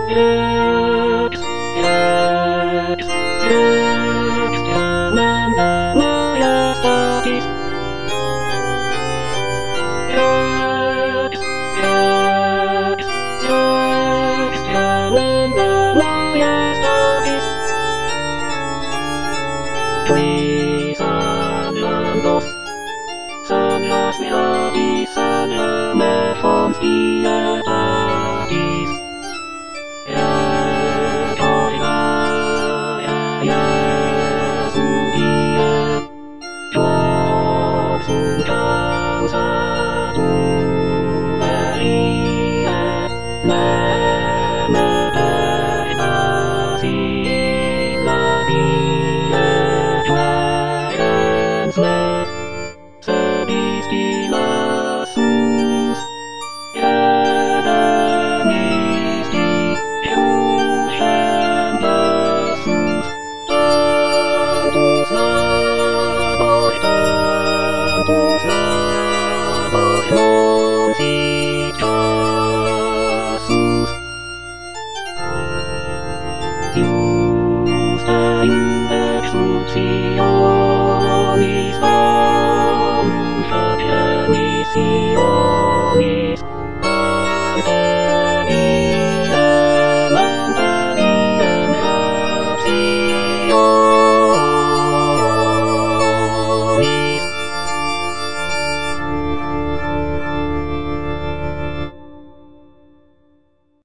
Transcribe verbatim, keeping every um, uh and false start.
Lux, lux, lux, llamada moja statis. Lux, lux, lux, llamada moja statis. Tui sanlam dos, sanlas melodis, sanlam fons dietatis. Justa in der Schutzi